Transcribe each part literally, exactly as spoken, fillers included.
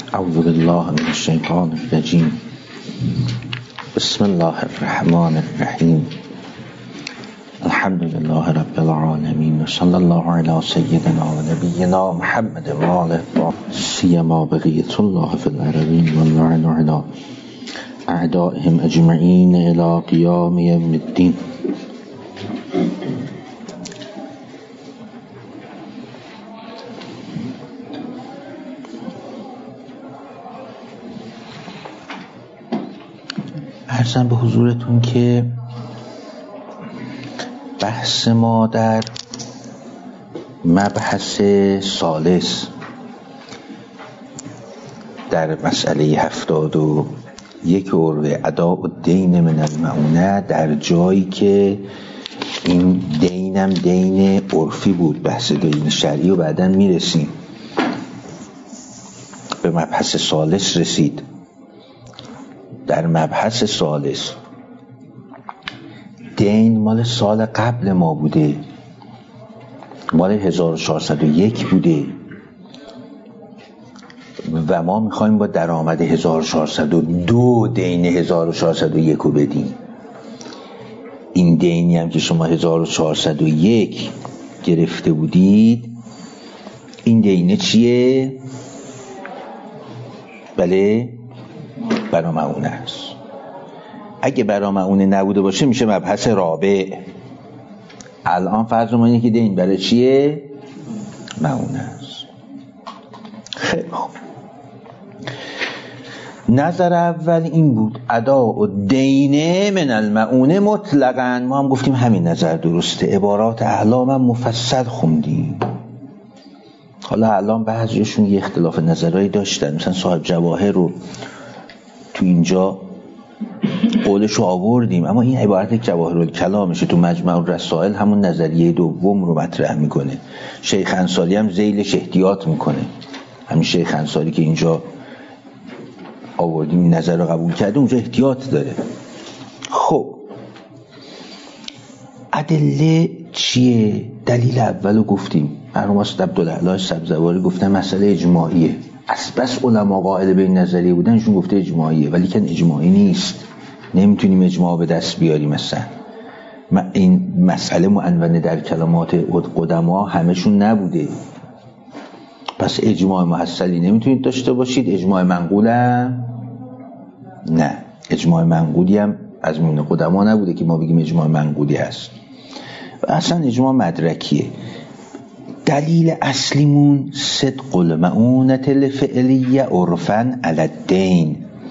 اعوذ بالله من الشیطان الرجیم. بسم الله الرحمن الرحیم. الحمد لله رب العالمین و صلی الله علی سیدنا و نبینا محمد و آله سیما بقیة الله فی الارضین و اللعن علی اعدائهم اجمعین الی قیام یوم الدین. عرضم به حضورتون که بحث ما در مبحث ثالث در مسئله هفتاد و یک عروه اداء الدین من المعونه در جایی که این دینم دین عرفی بود، بحث دین شرعی و بعداً میرسیم به مبحث ثالث رسید. در مبحث ثالث دین مال سال قبل ما بوده، مال هزار و چهارصد و یک بوده و ما میخوایم با درآمد هزار و چهارصد و دو دین هزار و چهارصد و یک رو بدیم. این دینی هم که شما هزار و چهارصد و یک گرفته بودید، این دینه چیه؟ بله، برامعونه است. اگه برامعونه نبوده باشه میشه مبحث رابع. الان فرض ما اینه که دین برای چیه؟ معونه است. خیلی خوب. نظر اول این بود اداء الدین من المعونه مطلقاً. ما هم گفتیم همین نظر درسته، عبارات اعلام هم مفصل خوندیم. حالا الان بعضیشون یه اختلاف نظرهایی داشتن، مثلا صاحب جواهر رو تو اینجا قولشو آوردیم، اما این عبارت جواهر الکلامشه تو مجمع الرسائل همون نظریه دوم رو مطرح میکنه. شیخ انصاری هم ذیلش احتیاط میکنه، همین شیخ انصاری که اینجا آوردیم این نظر رو قبول کرده، اونجا احتیاط داره. خب ادله چیه؟ دلیل اولو گفتیم، مرحوم استاد عبدالاعلی سبزواری گفتن مسئله اجماعیه. از بس علما قائل به این نظریه بودن، ایشون گفته اجماعیه، ولی که اجماعی نیست، نمیتونیم اجماع به دست بیاریم. مثلا این مسئله معنونه در کلمات قدما همشون نبوده، پس اجماع محصلی نمیتونید داشته باشید. اجماع منقول هم نه، اجماع منقولی هم از میون قدما نبوده که ما بگیم اجماع منقولی هست، و اصلا اجماع مدرکیه. دلیل اصلیمون صدق المعونة الفعلیه عرفاً علی الدین.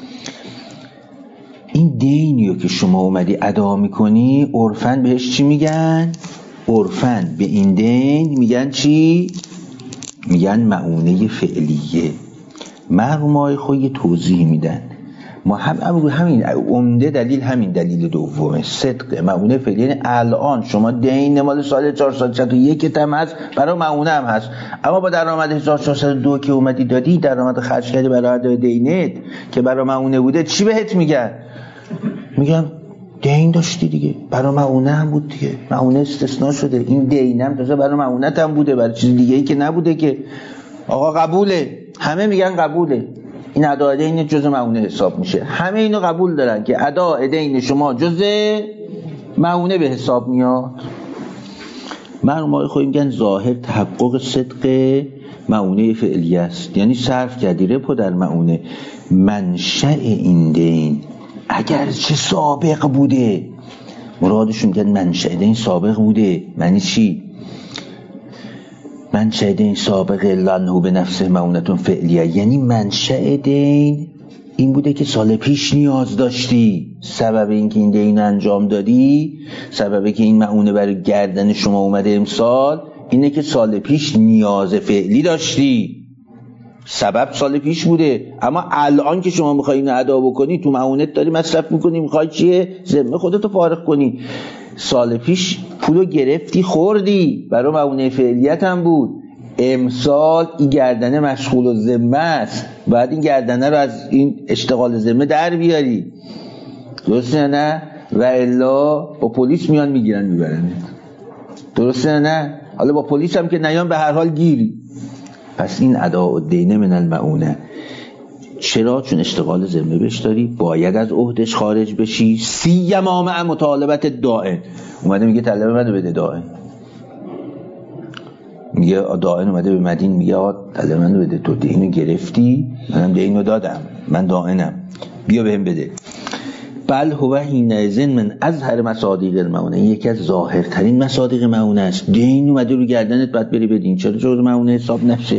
این دینیو که شما اومدی ادا میکنی عرفاً بهش چی میگن؟ عرفاً به این دین میگن چی؟ میگن معونه فعلیه. مرحومای خود یه توضیح میدن، ما هم همین عمده دلیل همین دلیل دومه، صدق معونه فعلیه. یعنی الان شما دین مال سال چهارصد و یک هم هست، برای معونه هم هست، اما با درآمد هزار و چهارصد و دو که اومدی دادی، درآمد خرج کردی برای ادای دینت که برای معونه بوده، چی بهت میگن؟ میگم دین داشتی دیگه، برای معونه هم بود دیگه، معونه استثناء شده، این دینم تازه برای معونت هم بوده، برای چیز دیگه ای که نبوده که. آقا قبوله، همه میگن قبوله، این ادای دین جزء معونه حساب میشه، همه اینو قبول دارن که ادای دین شما جزء معونه به حساب میاد. مرحومای خود میگن ظاهر تحقق صدق معونه فعلیه است، یعنی صرف کردی ربح در معونه. منشأ این دین اگر چه سابق بوده، مرادشون میگن منشأ دین سابق بوده. معنی چی؟ منشأ دین سابق لانه به نفسه معونتون فعلیه، یعنی منشأ دین این بوده که سال پیش نیاز داشتی، سبب این که این دین انجام دادی، سبب که این معونه برای گردن شما اومده امسال اینه که سال پیش نیاز فعلی داشتی، سبب سال پیش بوده. اما الان که شما میخوای اینو ادا بکنی، تو معونت داری مصرف میکنی، میخوای چیه؟ ذمه خودتو فارغ کنی. سال پیش پولو گرفتی خوردی، برای معونه فعلیت هم بود، امسال این گردنه مشغول الذمه است، باید این گردنه رو از این اشتغال ذمه در بیاری، درسته نه؟ و الا با پلیس میان میگیرن میبرن، درسته نه؟ حالا با پلیس هم که نیان به هر حال گیری. پس این اداء الدین من المعونه، چرا؟ چون اشتغال ذمه بهش داری، باید از عهدش خارج بشی. سیما مع مطالبت دائن. اومده میگه طلب منو بده دائن، میگه دائن اومده به مدین میگه آقا طلب منو بده، تو دینو گرفتی منم دینو دادم، من دائنم، بیا بهم بده. بل هو حینئذ من ازهر مصادیق المعونه، این یکی از ظاهرترین مصادیق معونه است. دین اومده رو گردنت بعد بری بدین، چرا جز معونه حساب نشه؟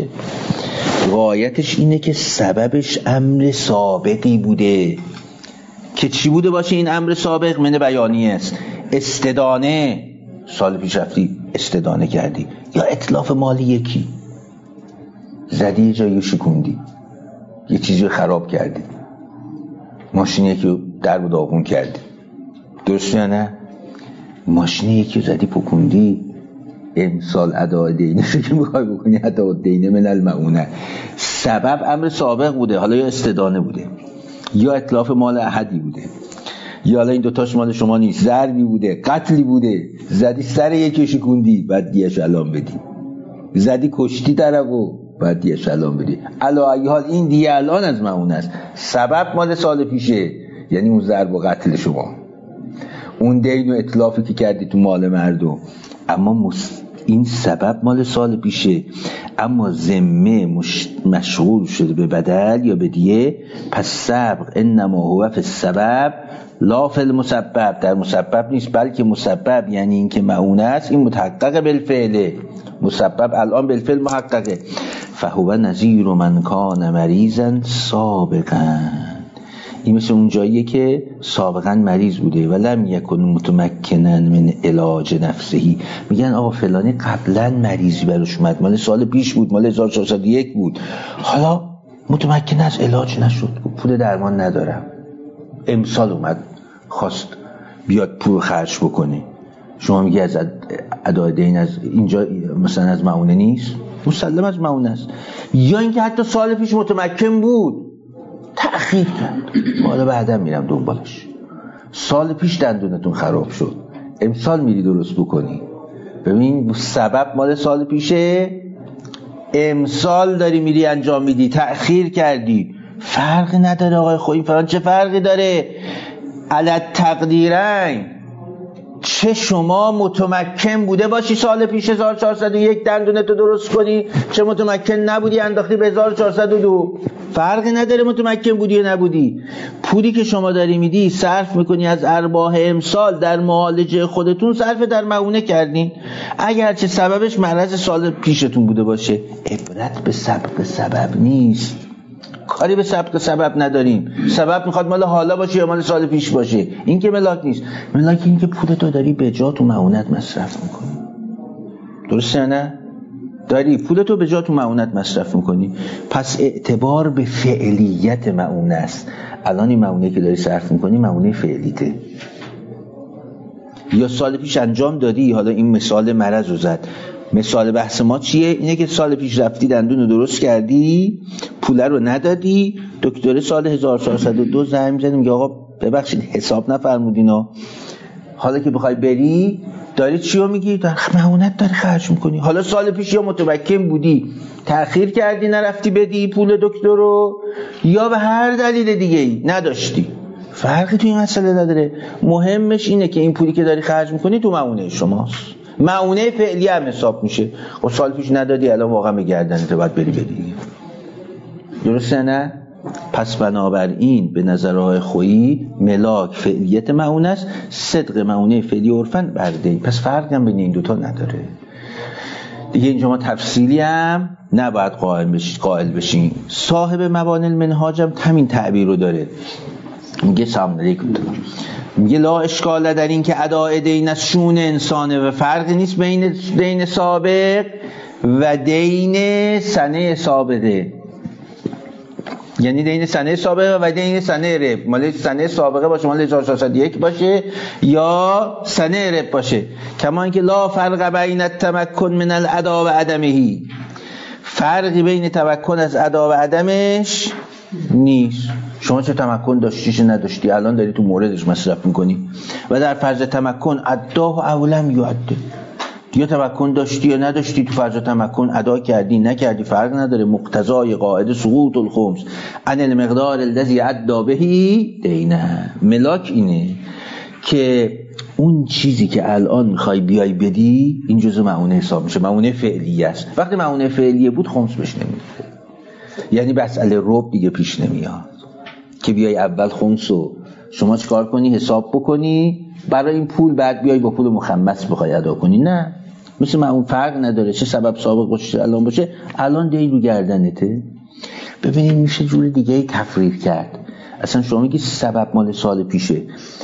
غایتش اینه که سببش امر سابقی بوده که چی بوده باشه؟ این امر سابق من بیانی است. استدانه، سال پیش رفتی استدانه کردی، یا اتلاف مالی، یکی زدی یه جایی شکوندی، یه چیزی خراب کردی، ماشین یکی در و داغون کردی، درست یا نه؟ ماشین یکی زدی پکوندی، امسال اداء دینه که میخوای بکنی اداء دینه من المعونه، سبب امر سابق بوده، حالا یا استدانه بوده یا اتلاف مال احدی بوده، یا حالا این دوتاش مال شما نیست، ضربی بوده، قتلی بوده، زدی سر یکی شکوندی بعد دیگه سلام بدی، زدی کشتی طرفو بعد دیگه سلام بدی. علا ای حال این دیگه الان از معونه است، سبب مال سال پیشه، یعنی اون ضرب و قتل شما، اون دین و اتلافی که کردی تو مال مردم، اما مس... این سبب مال سال پیشه، اما ذمه مش... مشغول شده به بدل یا به دیه. پس سبق انما هو فی السبب لا فی المسبب، در مسبب نیست بلکه مسبب، یعنی این که معونه است این متحقق بالفعل، مسبب الان بالفعل محققه. فهو نظیر من کان مریضا سابقا، این مثل اون جاییه که سابقا مریض بوده و لم یکن متمکنا من علاج نفسهی، میگن آقا فلانی قبلا مریضی براش اومد، مال سال پیش بود، مال هزار و چهارصد و یک بود، حالا متمکن از علاج نشد، پول درمان ندارم، امسال اومد خواست بیاد پول خرج بکنه، شما میگی از ادای دین از اینجا مثلا از معونه نیست؟ مسلم از معونه است. یا اینکه حتی سال پیش متمکن بود تأخیر کرد، حالا بعدا میرم دنبالش، سال پیش دندونتون خراب شد امسال میری درست بکنی، ببین سبب مال سال پیشه، امسال داری میری انجام میدی، تأخیر کردی، فرقی نداره آقای خویی فران، چه فرقی داره؟ علت تقدیرین، چه شما متمکن بوده باشی سال پیش هزار و چهارصد و یک دندونتو درست کنی، چه متمکن نبودی انداختی به هزار و چهارصد و دو، فرقی نداره متمکن بودی یا نبودی. پولی که شما داری میدی صرف میکنی از ارباح امسال در معالجه خودتون، صرف در معونه کردین، اگرچه سببش مرض سال پیشتون بوده باشه. عبرت به سبب سبب نیست، کاری به سبب سبب نداریم، سبب میخواد مال حالا باشه یا مال سال پیش باشه، این که ملاک نیست. ملاک این که پولتو داری به جا تو معونت مصرف میکنی، درسته نه؟ داری پولتو به جا تو معونت مصرف میکنی، پس اعتبار به فعلیت معونه است. الان این معونه که داری صرف میکنی معونه فعلیته، یا سال پیش انجام دادی، حالا این مثال مرض رو زد. مثال بحث ما چیه؟ اینه که سال پیش رفتی دندون رو درست کردی، پوله رو ندادی، دکتر سال هزار و چهارصد و دو زنگ می‌زنه میگه آقا ببخشید حساب نفرمودینا، حالا که بخوای بری داری چی رو میگی؟ در معونت داری خرج میکنی. حالا سال پیش یا متمکن بودی تأخیر کردی نرفتی بدی پول دکتر رو، یا به هر دلیل دیگه ای نداشتی، فرقی توی این مسئله نداره. مهمش اینه که این پولی که داری خرج میکنی تو معونه شماست، معونه فعلی هم حساب میشه. خب سال پیش ندادی الان واقعا به گردنت باید بری بدی، درسته نه؟ پس بنابراین به نظرهای خویی ملاک فعلیت معونه است، صدق معونه فعلی عرفن برده، پس فرق هم بین این دوتا نداره دیگه. اینجا ما تفصیلی هم نباید قائل بشید قائل بشین. صاحب موانع المنهاج هم همین تعبیر رو داره، میگه سلام علیکم، میگه لا اشکال در این که اداء دین از شون انسانه و فرقی نیست بین دین سابق و دین سنه سابقه، یعنی دین سنه سابقه و دین سنه رب، مال سنه سابقه باشه مال هزار و چهارصد و یک باشه یا سنه رب باشه. کما اینکه لا فرق بین التمکن من الادا و عدمه، فرقی بین تمکن از ادا و عدمش نیست. شما چه تمکن داشتیش نداشتی الان داری تو موردش مصرف میکنی، و در فرض تمکن ادا و اولم یعده، یا تمکن داشتی یا نداشتی، تو فرض تمکن ادا کردی نکردی فرق نداره. مقتضای قاعده سقوط الخمس عن المقدار الذي ادى به دینه. ملاک اینه که اون چیزی که الان میخوای بیای بدی این جزء معونه حساب میشه، معونه فعلیه است. وقتی معونه فعلیه بود خمس بهش نمیده، یعنی مسئله ربع دیگه پیش نمیاد که بیای اول خمسو شما چیکار کنی حساب بکنی برای این پول بعد بیای با پول مخمس بخوای ادا کنی. نه، مثل معون فرق نداره چه سبب سابق باشه الان باشه، الان دین رو گردنته. ببینید میشه جور دیگه ای تفریق کرد. اصلا شما میگی سبب مال سال پیشه،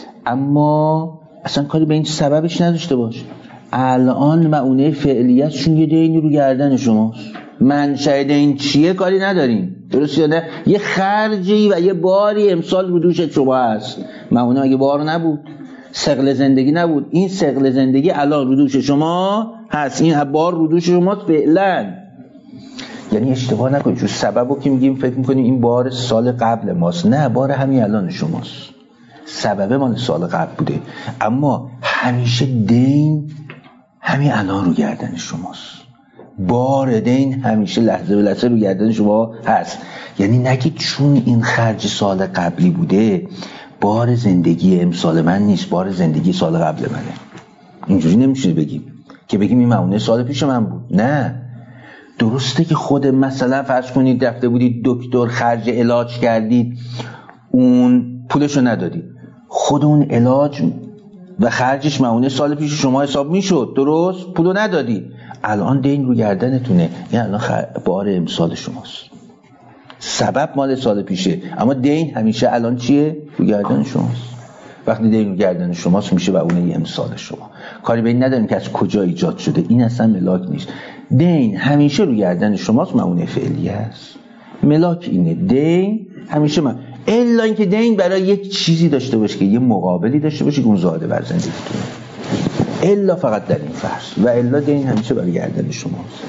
اما اصلا کاری به این سببش نداشته باش. الان معونه فعلیت چون یه دینی رو گردن شماست، منشأ دین چیه کاری نداریم، درست یا نه؟ یه خرجی و یه باری امسال رو دوش شما هست. معونه اگه بار نبود، ثقل زندگی نبود، این ثقل زندگی الان رو دوش شما هست، این بار رو دوش شماست فعلا. یعنی اشتباه نکنید، چون سببو که میگیم فکر میکنیم این بار سال قبل ماست، نه، بار همین الان شماست. سبب مال سال قبل بوده، اما همیشه دین همین الان رو گردن شماست. بار دین همیشه لحظه به لحظه رو گردن شما هست. یعنی نگید چون این خرج سال قبلی بوده بار زندگی امسال من نیست، بار زندگی سال قبل منه. اینجوری نمیشه بگیم که بگیم این معونه سال پیش من بود. نه، درسته که خود مثلا فرض کنید رفته بودید دکتر خرج علاج کردید اون پولشو ندادید، خود اون علاج و خرجش معونه سال پیش شما حساب میشد، درست؟ پولو ندادید، الان دین رو گردنتونه، این الان خر... بار امسال شماست. سبب مال سال پیشه، اما دین همیشه الان چیه؟ رو گردن شماست. وقتی دین رو گردن شماست میشه معونه امسال شما. کاری به این نداریم که از کجا ایجاد شده، این اصلا ملاک نیست. دین همیشه رو گردن شماست، معونه فعلی است. ملاک اینه، دین همیشه من الا اینکه دین برای یک چیزی داشته باشه که یه مقابلی داشته باشه که اون زاده بر زندگیتونه، الا فقط در این فرض، و الا دین همیشه برای گردن شماست.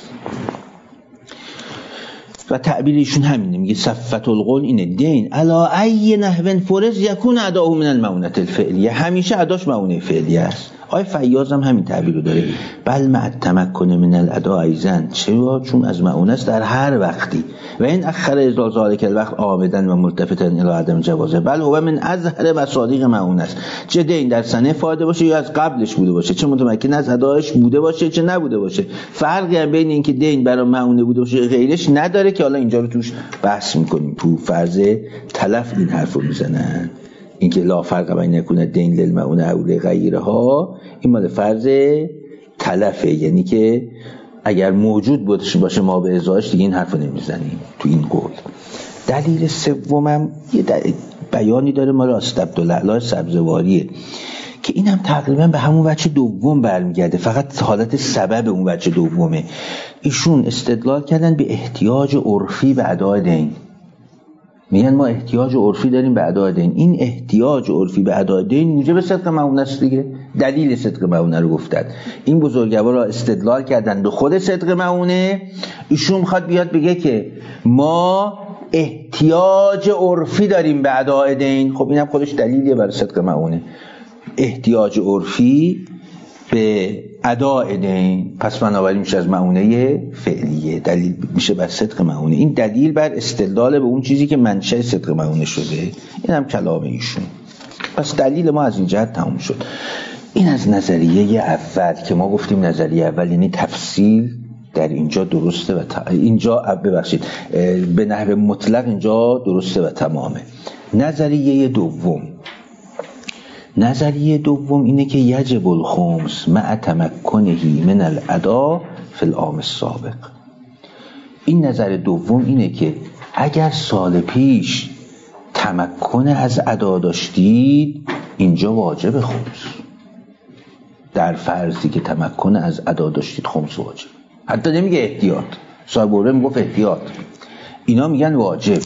و تعبیر ایشون همینه، میگه صفت القول اینه، دین علا ای نحو فرض یکون اداؤه من المعونه الفعلیه، همیشه اداش معونه فعلیه است. آی فیاض هم همین تعبیر رو داره، بل مع التمکن من الاداء ایضا، چرا؟ چون از معونه است در هر وقتی، و این اخر ازال ذالک الوقت آمدن و ملتفتا الی عدم جوازه، بل هو من ازهر مصادیق معونه است، چه دین در سنه فاده باشه یا از قبلش بوده باشه، چه متمکن از ادایش بوده باشه چه نبوده باشه. فرقی هم بین این که دین برای معونه بوده باشه غیرش نداره که حالا اینجا رو توش بحث می‌کنیم. تو فرض تلف این حرفو میزنن، اینکه لا فرق بین یکون دین للمعونه او لغیرها، این مال فرض تلفه، یعنی که اگر موجود باشه ما به ازاش دیگه این حرفو نمیزنیم تو این قول. دلیل سومم یه بیانی داره ما راست عبدالله سبزواریه که این هم تقریبا به همون وجه دوم برمیگرده، فقط حالت سبب اون وجه دومه. ایشون استدلال کردن به احتیاج عرفی به ادای دین، میگن ما احتیاج عرفی داریم به ادای دین، این احتیاج عرفی به ادای دین موجب صدق معونه است دیگه. دلیل صدق معونه رو گفتن این بزرگوارا استدلال کردن به خود صدق معونه. ایشون میخواد بیاد بگه که ما احتیاج عرفی داریم به ادای دین. خب اینم خودش دلیلیه برای صدق معونه، احتیاج عرفی به ادای دین، پس بنابراین میشه از معونه فعلیه، دلیل میشه بر صدق معونه. این دلیل بر استدلال به اون چیزی که منشأ صدق معونه شده، این هم کلام ایشون. پس دلیل ما از این جهت تموم شد. این از نظریه اول که ما گفتیم نظریه اول یعنی تفصیل در اینجا درسته و تا... اینجا ببخشید به نحو مطلق اینجا درسته و تمامه. نظریه دوم نظریه دوم اینه که یجب الخمس مع تمکنه من الاداء فی العام السابق. این نظر دوم اینه که اگر سال پیش تمکن از ادا داشتید اینجا واجب خمس. در فرضی که تمکن از ادا داشتید خمس واجب، حتی نمیگه احتیاط، صاحب بوره میگفت احتیاط، اینا میگن واجب.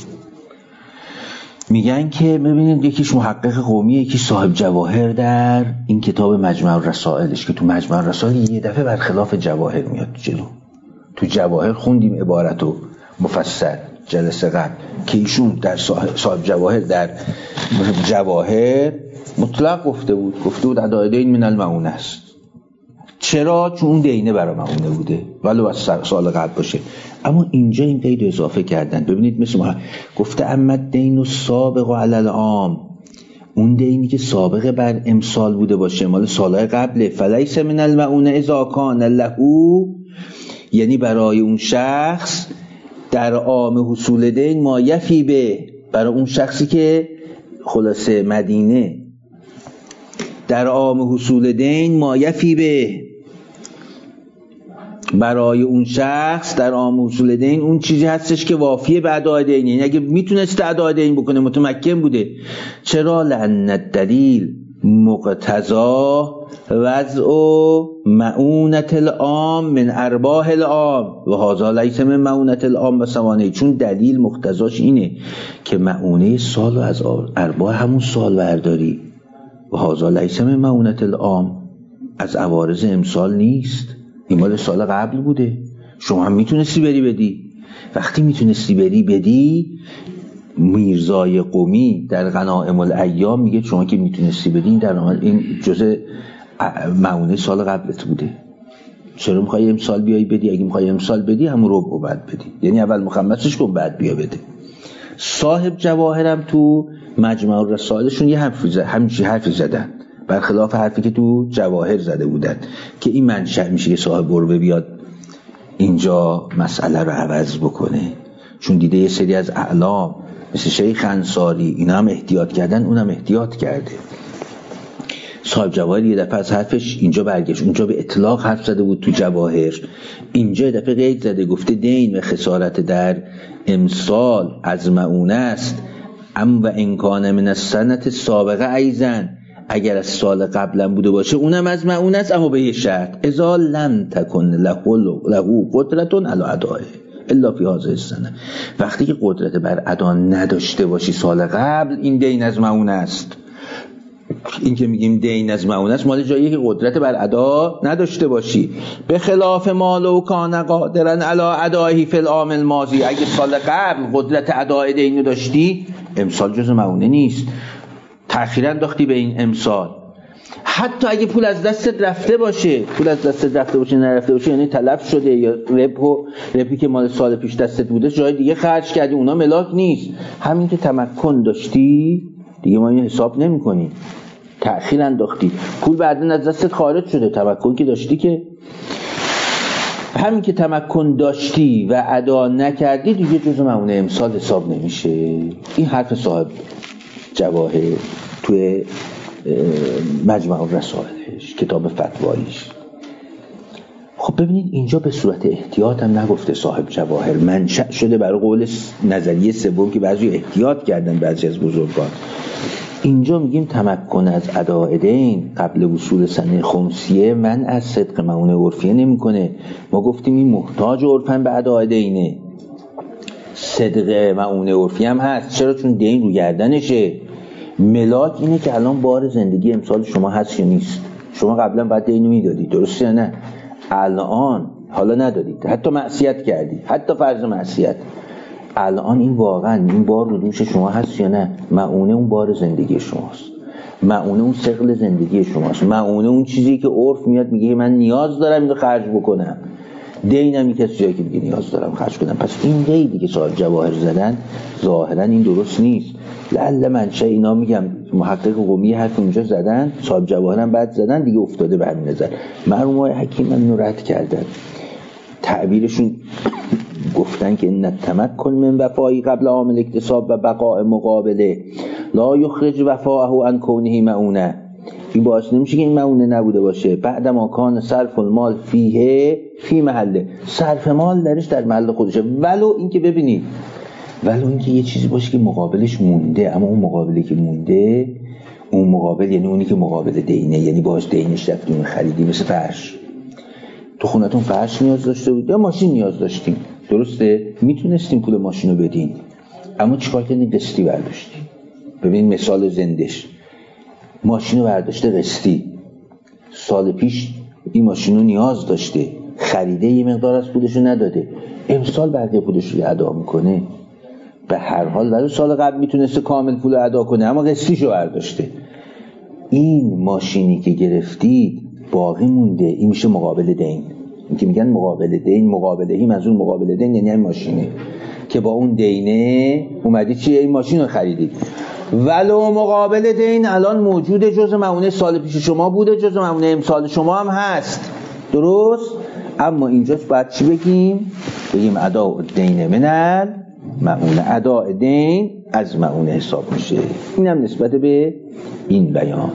میگن که ببینید یکیش محقق قومی، یکی صاحب جواهر در این کتاب مجمع الرسائلش که تو مجمع الرسائل یه دفعه برخلاف جواهر میاد جلو. تو جواهر خوندیم عبارتو مفصل جلسه قبل که ایشون در صاحب جواهر در جواهر مطلق گفته بود، گفته بود ادای دین من المعونه است. چرا؟ چون اون دینه برای معونه بوده ولو از سال قبل باشه. اما اینجا این قید اضافه کردن. ببینید مثل ما گفته اما دین و سابق و علل عام، اون دینی که سابقه بر امسال بوده باشه مال سالهای قبله، فلیس من المعونه اذا کان له، یعنی برای اون شخص در عام حصول دین ما یفی به، برای اون شخصی که خلاصه مدینه در عام حصول دین ما یفی به، برای اون شخص در عام حصول دین اون چیزی هستش که وافیه به ادای دین، یعنی اگه میتونست ادای دین بکنه متمکن بوده. چرا؟ لأن الدلیل مقتضا وضع معونت العام من ارباح العام و هذا لیس من معونت العام و ثوانه، چون دلیل مقتضاش اینه که معونه سال و از ارباح همون سال برداری و هذا لیس من معونت العام، از عوارض امسال نیست، این مال سال قبل بوده. شما هم میتونستی بری بدی. وقتی میتونستی بری بدی، میرزای قمی در غنائم الایام میگه شما که میتونستی بدی در این جزء معونه سال قبلت بوده، چرا میخوای امسال بیای بدی؟ اگه میخوای امسال بدی همون ربع بعد بدی، یعنی اول مخمسش کن بعد بیا بده. صاحب جواهرم تو مجمع الرسائلشون یه حرفی زدن، همین حرفی زدن برخلاف حرفی که تو جواهر زده بودن که این منشأ میشه که صاحب عربه بیاد اینجا مسئله رو عوض بکنه، چون دیده یه سری از اعلام مثل شیخ انصاری اینا هم احتیاط کردن، اونم احتیاط کرده. صاحب جواهر یه دفعه از حرفش اینجا برگشت، اونجا به اطلاق حرف زده بود تو جواهر، اینجا یه دفعه قید زده گفته دین و خسارت در امسال از معونه است، ام و امکان من السنة سابقه ایزن، اگر از سال قبلا بوده باشه اونم از معونه است، اما به یه شرط، اذا لم تکن له قدرت علی ادائه الا فی هذه السنه، وقتی که قدرت بر ادا نداشته باشی سال قبل، این دین از معونه است. این که میگیم دین از معونه است مال جاییه که قدرت بر ادا نداشته باشی. به خلاف ما لو کان قادرا علی ادائه فی العام الماضی، اگه سال قبل قدرت ادای دین داشتی، امسال جز معونه نیست، تأخیر انداختی به این امسال. حتی اگه پول از دستت رفته باشه، پول از دستت رفته باشه نرفته باشه، یعنی تلف شده، یا ربح و ربحی که مال سال پیش دستت بوده جای دیگه خرج کردی، اونا ملاک نیست. همین که تمکن داشتی دیگه ما اینو حساب نمی کنیم، تأخیر انداختی، پول بعدن از دستت خارج شده، تمکن که داشتی که همین که تمکن داشتی و ادا نکردی دیگه جزء معونه امسال حساب نمیشه. این حرف صاحب جواهر توی مجمع الرسائلش، کتاب فتوایش. خب ببینید اینجا به صورت احتیاط هم نگفته صاحب جواهر، منشأ شده برای قول نظریه سوم که بعضی احتیاط کردن بعضی از بزرگان. اینجا میگیم تمکن از اداء دین قبل وصول سنه خمسیه من از صدق معونه عرفیه نمیکنه. ما گفتیم این محتاج عرفن به اداء دینه، صدق معونه عرفیه هم هست. چرا؟ چون دین رو گردنشه. ملاک اینه که الان بار زندگی امسال شما هست یا نیست. شما قبلا باید دینو میدادید، درسته یا نه؟ الان حالا ندادید، حتی معصیت کردید، حتی فرض معصیت، الان این واقعا این بار رو دوش شما هست یا نه؟ معونه اون بار زندگی شماست، معونه اون ثقل زندگی شماست، معونه اون چیزی که عرف میاد میگه من نیاز دارم اینو خرج بکنم. دینم این کسی جایی که میگه نیاز دارم خرج کنم. پس این قیدی که صاحب جواهر زدن ظاهرا این درست نیست. لعل منشه اینا میگم محقق قمی حرف اونجا زدن، صاحب جواهر هم بعد زدن دیگه، افتاده به همین نظر. مرحوم حکیم هم اینو رد کردن. تعبیرشون گفتن که ان التمکن من وفایی قبل عامل اکتساب و بقاء مقابله لا یخرج وفاءه عن کونه معونه. این باعث نمیشه که این معونه نبوده باشه. بعد ما کان صرف المال فیه فی محله، صرف مال درش در محل خودشه، ولو اینکه ببینید ولو اینکه یه چیزی باشه که مقابلش مونده، اما اون مقابلی که مونده، اون مقابل یعنی اونی که مقابل دینه، یعنی باهاش دینش رفتیم خریدی. مثل فرش، تو خونتون فرش نیاز داشته بود یا ماشین نیاز داشتیم، درسته؟ میتونستیم پول ماشین رو بدین، اما چیکار کردین؟ قسطی برداشتیم. ببین مثال زندش، ماشین رو برداشته قسطی، سال پیش این ماشین رو نیاز داشته، خریده، یه مقدار از پولش رو نداده، امسال بقیه پولش رو ادا میکنه. به هر حال ولی سال قبل میتونسته کامل پول ادا کنه، اما قسطیشو برداشته. این ماشینی که گرفتید باقی مونده، این میشه مقابل دین. این که میگن مقابل دین، مقابلهی منظور مقابل دین یعنی این ماشینه که با اون دینه اومدی چیه این ماشین رو خریدید. ولو مقابل دین الان موجوده، جزء مؤونه سال پیش شما بوده، جزء مؤونه امسال شما هم هست، درست؟ اما اینجاست باید چی بگیم؟ بگیم ادا دین منل مؤونه، ادا دین از مؤونه حساب میشه. اینم نسبت به این بیان.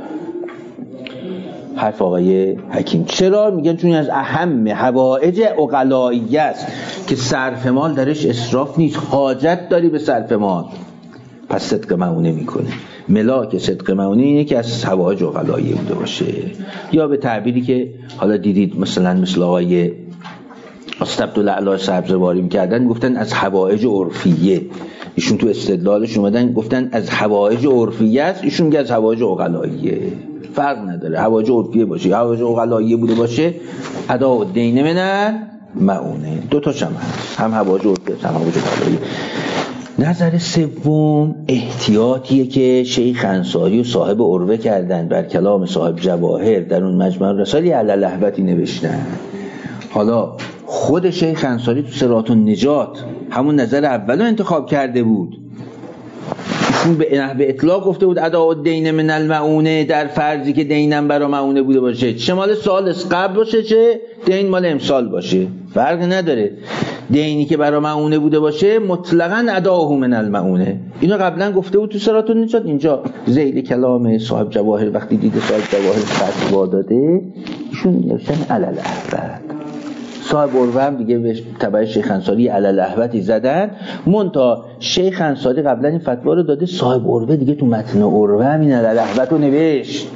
حرف آقای حکیم. چرا؟ میگن چون از اهم حوائج عقلائیه است که صرف مال درش اسراف نیست، حاجت داری به صرف مال، پس صدق مؤونه میکنه. ملاک صدق مؤونه اینه که از حوائج عقلائیه بوده باشه، یا به تعبیری که حالا دیدید مثلا مثل آقای استعبدالعلا سبزواری میکردن، گفتن از حوائج عرفیه. ایشون تو استدلالش اومدن گفتن از حوائج عرفیه است، ایشون میگه از حوائج عقلائیه. فرق نداره، حوائج عرفیه باشه یا حوائج عقلائیه بوده باشه، ادا دین منن مؤونه دو تاش هم هست، هم حوائج عرفیه هم حوائج عقلائیه. نظر سوم احتیاطیه که شیخ انصاری و صاحب عروه کردن بر کلام صاحب جواهر در اون مجمع رسالی علی لهوتی نوشتن. حالا خود شیخ انصاری تو صراط النجات همون نظر اولو انتخاب کرده بود، ایشون به نحو اطلاق گفته بود ادا الدین من المؤونه در فرضی که دینم برای مؤونه بوده باشه، چه مال سال قبل باشه چه دین مال امسال باشه، فرق نداره. دینی که برای مؤونه بوده باشه مطلقاً اداه من المؤونه. اینو قبلا گفته بود تو صراط النجات. اینجا ذیل کلام صاحب جواهر وقتی دیده صاحب جواهر فتوا داده، ایشون نوشتن علی الاحوت. صاحب عروه هم دیگه به تبع شیخ انصاری علی الاحوتی زدن، منتها شیخ انصاری قبلا این فتوا رو داده، صاحب عروه دیگه تو متن عروه همین علی الاحوت رو نوشت.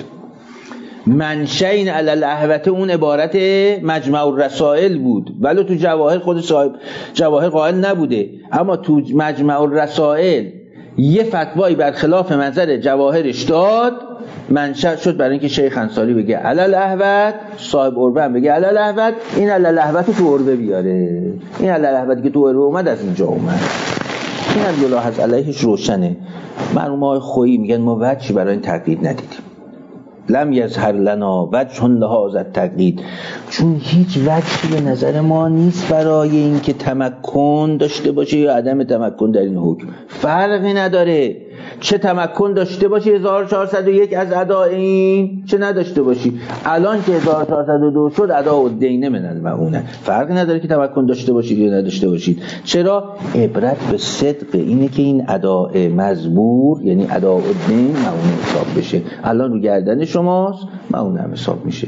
منشأ این علی الاحوت اون عبارت مجمع الرسائل بود، ولی تو جواهر خود صاحب جواهر قائل نبوده، اما تو مجمع الرسائل یه فتوایی برخلاف منظر جواهرش داد، منشأ شد برای اینکه شیخ انصاری بگه علی الاحوت، صاحب عروه هم بگه علی الاحوت، این علی الاحوت تو عروه بیاره. این علی الاحوت که تو عروه اومد از اینجا اومد. این از یلاحظ علیهش روشنه. مرحوم خویی میگن ما وجهی برای این تقلید ندیدیم، لم یظهر لنا وجه لهذا التقلید، چون هیچ وجهی به نظر ما نیست برای اینکه تمکن داشته باشه یا عدم تمکن در این حکم. فرقی نداره چه تمکن داشته باشی هزار و چهارصد و یک از اداء این، چه نداشته باشی. الان که هزار و چهارصد و دو شد ادا الدین من المؤونه، فرقی نداره که تمکن داشته باشید یا نداشته باشید. چرا؟ عبرت به صدق اینه که این اداء مزبور یعنی ادا الدین مؤونه حساب بشه. الان رو گردن شماست، مؤونه هم حساب میشه.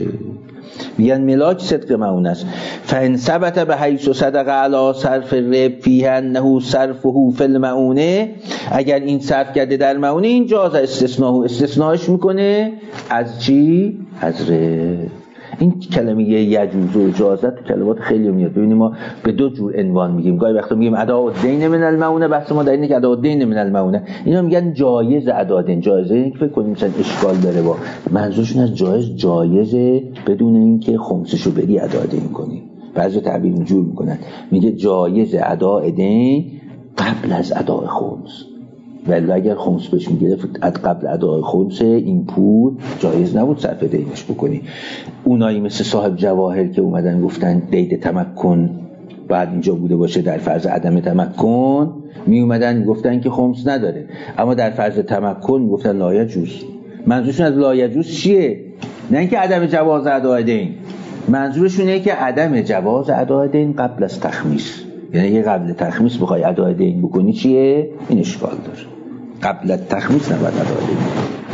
میگن ملاک صدق مؤونه است. فان ثبت به حیث صدق علی صرف الرب فیه انه صرفه فی المؤونه، اگر این صرف کرده در مؤونه، این جاز استثناء، استثناءش میکنه از چی؟ از رب. این کلمه یجوز و اجازت تو کلمات خیلی میاد. ببینید ما به دو جور عنوان میگیم، گاهی وقتا میگیم ادا الدین من المؤونه، بحث ما در اینه که ادا الدین من المؤونه، اینا میگن جایز ادا دین. جایزه این که فکر کنیم مثلا اشکال داره، با منظورشون از جایز جایزه بدون اینکه خمسشو بری ادا دین کنی. بعضی تعبیر اینجور میکنن، میگه جایز ادا دین قبل از ادای خمس، ولی اگر خمس بهش میگرفت از قبل ادای خمس این پول جایز نبود صرف دینش بکنی. اونایی مثل صاحب جواهر که اومدن گفتن دید تمکن بعد اینجا بوده باشه، در فرض عدم تمکن می اومدن گفتن که خمس نداره، اما در فرض تمکن گفتن لا یجوز. منظورشون از لا یجوز چیه؟ نه اینکه عدم جواز ادای دین، منظورشون اینه که عدم جواز ادای دین قبل از تخمیس. یعنی یه قبل تخمیس بخوای ادای دین بکنی چیه؟ این اشکال داره. قبل تخمیس نباید ادای دین،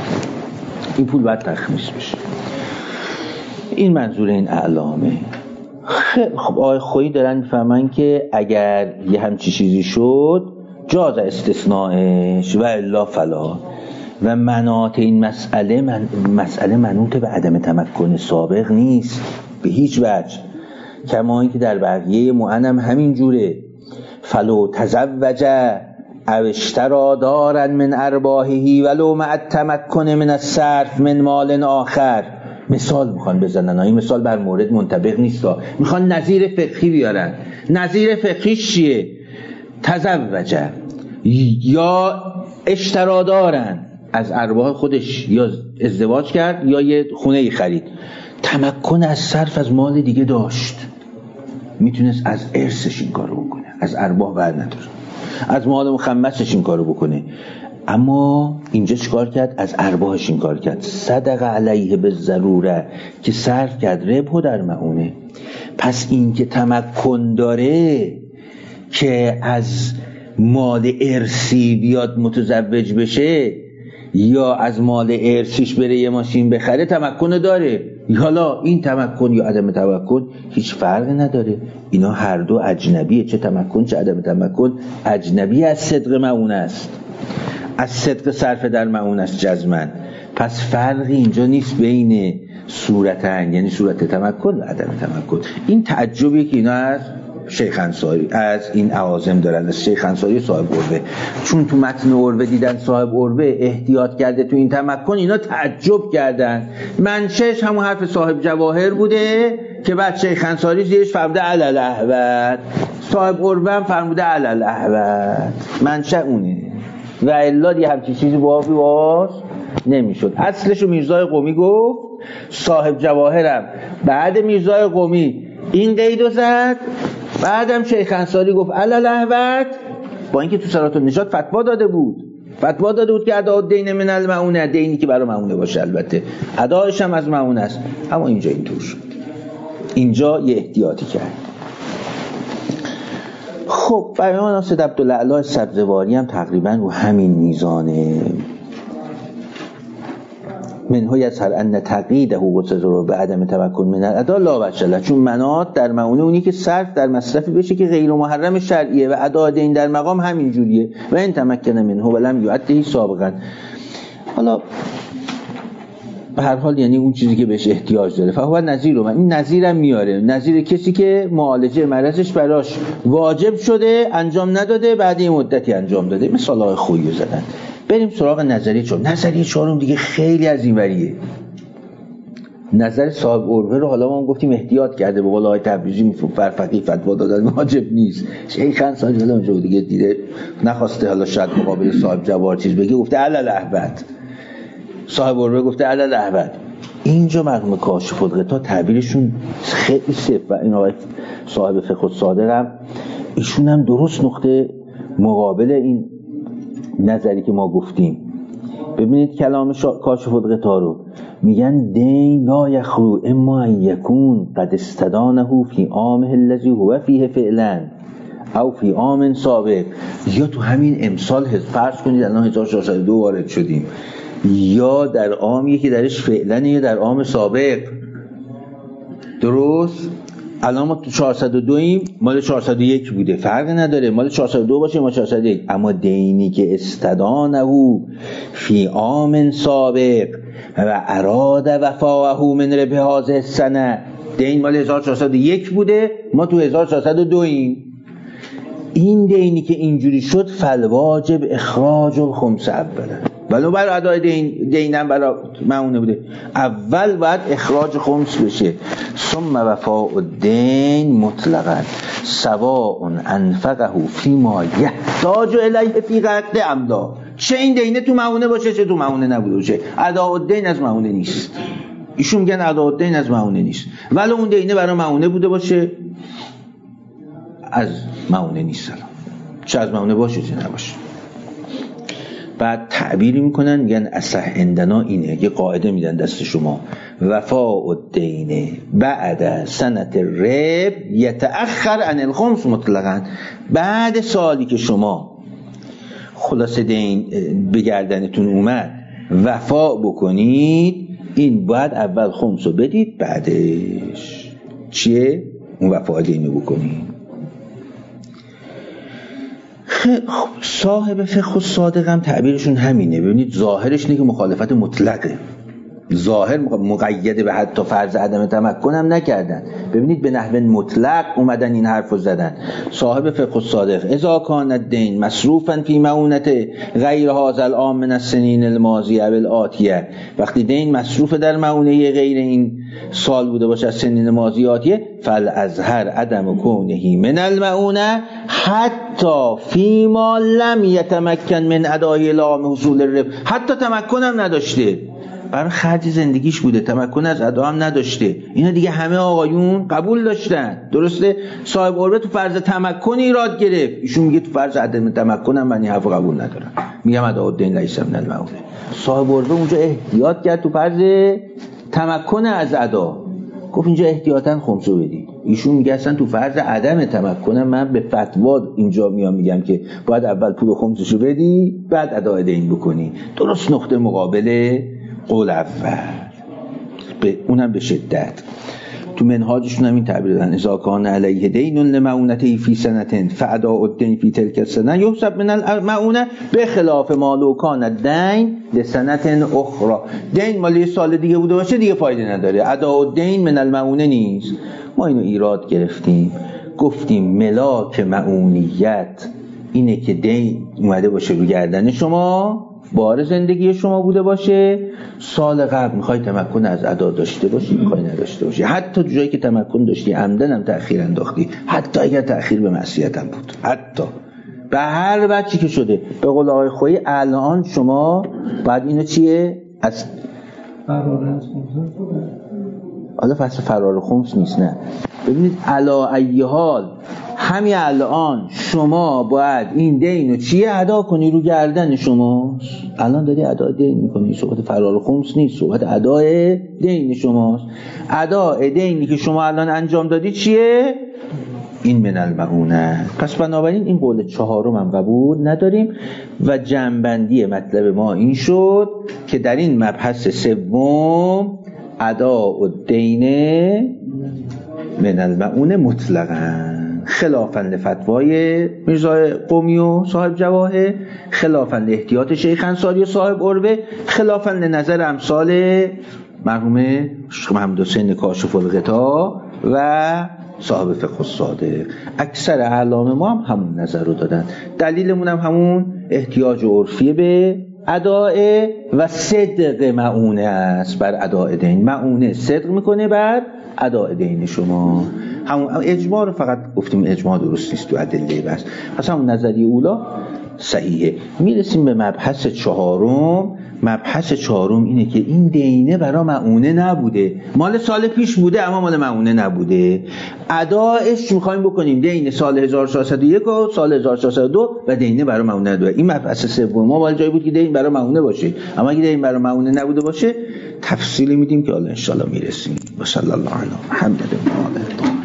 این پول باید تخمیس بشه. این منظور این اعلامه. خب آقای خویی دارن میفهمن که اگر یه همچی چیزی شد جاز استثناءش و الا فلا، و مناط این مسئله من مسئله منوط به عدم تمکن سابق نیست به هیچ وجه، کما اینکه در بقیه معنم همین جوره. فلو تزوج او اشترا دارن من ارباحهی ولو مع التمکن من الصرف من مال آخر. مثال میخوان بزنن، این مثال بر مورد منطبق نیست، میخوان نظیر فقهی بیارن. نظیر فقهی چیه؟ تزوج یا اشترا دارن، از ارباح خودش یا ازدواج کرد یا یه خونه ای خرید، تمکن از صرف از مال دیگه داشت، میتونست از ارثش این کارو بکنه، از ارباح بر نداره، از مال مخمسش این کارو بکنه، اما اینجا چیکار کرد؟ از ارباحش این کار کرد. صدق علیه بالضروره، که صرف کرد ربحو در معونه. پس این که تمکن داره که از مال ارثی بیاد متزوج بشه یا از مال ارثیش بره یه ماشین بخره، تمکن داره. حالا این تمکن یا عدم تمکن هیچ فرقی نداره، اینا هر دو اجنبیه، چه تمکن چه عدم تمکن اجنبی از صدق معونه است، از صدق صرف در معونه است جزمن. پس فرقی اینجا نیست بین صورتن، یعنی صورت تمکن و عدم تمکن. این تعجبیه که اینا از شیخ انصاری از این عوازم دارن، از شیخ انصاری صاحب عروه، چون تو متن عروه دیدن صاحب عروه احتیاط کرده تو این تمکن، اینا تعجب کردن. منشش همون حرف صاحب جواهر بوده که بعد شیخ انصاری زیرش فرموده علل احوت، صاحب عروه هم فرموده علل احوت، منشه اونه و الا دیگه همچین چیزی بابی باز نمیشد. اصلشو میرزای قمی گفت، صاحب جواهرم بعد میرزای قمی این قیدو زد، بعدم شیخ انصاری گفت علل احوت، با اینکه تو صراط النشاط فتوا داده بود، فتوا داده بود که ادا دین من المعونه، دینی که برای معونه باشه، البته اداش هم از معونه است، اما اینجا اینطور شد، اینجا یه احتیاطی کرد. خب بیان ناصر عبدالعلا سبزواری هم تقریبا رو همین میزانه. منه یظهر ان تقییده قصد رو به عدم تمکن من الادا لا وجه، چون منات در معونه اونی که صرف در مصرفی بشه که غیر محرم شرعیه و ادا دین در مقام همین جوریه و این تمکن منه ولم یعده سابقا. حالا به هر حال یعنی اون چیزی که بهش احتیاج داره. فهو نظیر، من این نظیرم میاره، نظیر کسی که معالجه مرضش براش واجب شده انجام نداده، بعد این مدتی انجام داده. مثالای خویی زدن. بریم سراغ نظریه چهارم. نظریه چهارم دیگه خیلی از این وریه. نظر صاحب عروه رو حالا ما هم گفتیم احتیاط کرده، به قول آقای تبریزی فرفقی فتوا دادن واجب نیست. شیخ انصاری حالا اونجا دیگه دیده نخواسته حالا شاید مقابل صاحب جوار چیز بگه، گفته علل احوت. صاحب عروه گفته علل احوت. اینجا مرحوم کاشف الغطا تعبیرشون خیلی سفت و این آقای صاحب فقه الصادق هم ایشون هم درست نقطه مقابل این نظری که ما گفتیم. ببینید کلام شا... کاشف الغطا رو میگن دین لا یخلو اما ان یکون قد استدانه فی عامه الذی هو فیه فعلا او فی عام سابق، یا تو همین امسال فرض کنید الان هزار و چهارصد و دو وارد شدیم، یا در عامی که درش فعلا یا در عام سابق. درست؟ الان ما تو چهارصد و دو ایم، مال چهارصد و یک بوده، فرق نداره مال چهارصد و دو باشه ما چهارصد و یک، اما دینی که استدانه فی عام سابق و اراد وفاءه من ربح هذه السنه، دین مال هزار و چهارصد و یک بوده، ما تو هزار و چهارصد و دو ایم. این دینی که اینجوری شد فالواجب اخراج الخمس اولا، ولو برای ادای دین دینم برای معونه بوده، اول باید اخراج خمس بشه. ثم وفاء الدین مطلقا سواء انفقه فیما یحتاج الیه فی قد امدا، چه این دینه تو معونه باشه چه تو معونه نبوده باشه، اداء الدین از معونه نیست. ایشون میگن اداء الدین از معونه نیست، ولی اون دینه برای معونه بوده باشه از معونه نیست، چه از معونه باشه چه نباشه. بعد تعبیری میکنن میگن اصح عندنا اینه، یه قاعده میدن دست شما، وفاء الدین بعد سنت الرب یتأخر عن الخمس مطلقا، بعد سالی که شما خلاص دین به گردنتون اومد وفا بکنید، این باید اول خمس رو بدید، بعدش چیه؟ اون وفا دینو بکنید. صاحب فقه الصادق هم تعبیرشون همینه. ببینید ظاهرش اینه که مخالفت مطلقه، ظاهر مقید به حتی فرض عدم تمکن هم نکردن. ببینید به نحو مطلق اومدن این حرف رو زدن. صاحب فقه الصادق اذا کان الدین مصروفا فی معونت غیر هذا العام من السنین الماضیه و الآتیه، وقتی دین مصروف در معونه غیر این سال بوده باشه از سنین ماضی آتیه، فالازهر عدم کونه من المعونه حتی فیما لم یتمکن من ادای العام حصول الربح، حتی تمکن هم نداشته برای خرج زندگیش بوده، تمکن از ادا هم نداشته. اینا دیگه همه آقایون قبول داشتن. درسته؟ صاحب قربه تو فرض تمکن ایراد گرفت، ایشون میگه تو فرض عدم تمکن هم من این حرف قبول ندارم، میگم اداءالدین لیس من المعونه. صاحب قربه اونجا احتیاط کرد تو فرض تمکن از ادا، گفت اینجا احتیاطاً خمسو بدی. ایشون میگه اصلا تو فرض عدم تمکن من به فتوا اینجا میام میگم که باید اول پول خمسشو بدی بعد ادای دین بکنی. درست نقطه مقابل قول اول، به اونم به شدت. تو منهاجشون هم این تعبیر دادن اذا کان علیه دین لمعونته فی سنه فاداء الدین فی تلک السنه یحسب من المعونه به خلاف ما لو کان الدین لسنه اخرى. دین مال یه سال دیگه بوده باشه دیگه فایده نداره، اداء الدین من المعونه نیست. ما اینو ایراد گرفتیم، گفتیم ملاک معونیت اینه که دین اومده باشه رو گردن شما، بار زندگی شما بوده باشه، سال قبل میخوای تمکن از ادا داشته باشی میخوای نداشته باشی، حتی جایی که تمکن داشتی عمدن هم تأخیر انداختی، حتی اگر تأخیر به معصیت هم بود، حتی به هر بچی که شده. به قول آقای خویی الان شما بعد اینو چیه؟ از حالا فصل فرار خمس نیست، نه ببینید علا ای حال همین الان شما باید این دینو چیه ادا کنی رو گردن شماست. الان داری ادا دین میکنی، صحبت فرار خمس نیست، صحبت ادای دین شماست. ادای دینی که شما الان انجام دادی چیه؟ این من المعونه. پس بنابراین این قول چهارم هم قبول نداریم و جنبندی مطلب ما این شد که در این مبحث سوم اداء الدین من المعونه مطلقاً، خلافاً لفتوای میرزا قمی و صاحب جواهر، خلافاً لاحتیاط شیخ انصاری و صاحب عروه، خلافاً لنظر امثال مرحوم شیخ محمد حسین کاشف الغطا و صاحب فقه الصادق. اکثر اعلام ما هم همون نظر رو دادن. دلیلمون هم همون احتیاج عرفی به اداء و صدق معونه است بر اداء دین. معونه صدق میکنه بر اداء دین شما. همون اجماع رو فقط گفتیم اجماع درست نیست تو ادله بس، پس همون نظریه اولا صحیحه. میرسیم به مبحث چهارم. مبحث چهارم اینه که این دینه برای معونه نبوده، مال سال پیش بوده اما مال معونه نبوده، ادایش میخوایم بکنیم دین سال هزار و چهارصد و یک و سال هزار و چهارصد و دو و دینه برای معونه نبوده. این مبحث سوم ما ولی جایی بود که دین برای معونه باشه، اما اگه دین برای معونه نبوده باشه تفصیلی میدیم که حالا ان شاء الله میرسیم. و صلی الله علی محمد و آله.